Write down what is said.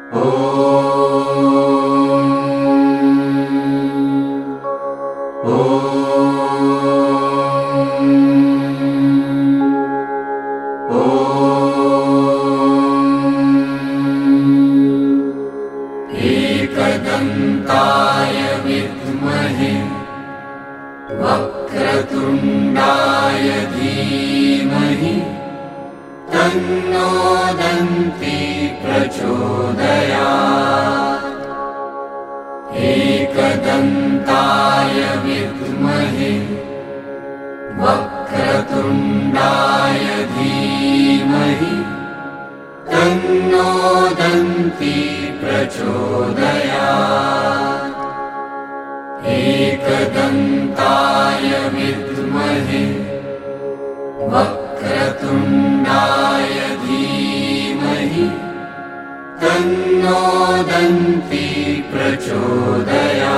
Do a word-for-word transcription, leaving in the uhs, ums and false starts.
एकदन्ताय विद्महे वक्रतुण्डाय धीमहि तन्नो दन्ती प्रचोदयात्। एकदन्ताय विद्महे वक्रतुण्डाय धीमहि तन्नो दन्ती प्रचोदयात्। एकदन्ताय विद्महे वक्रतुण्डाय धीमहि तन्नो दन्ती प्रचोदयात्।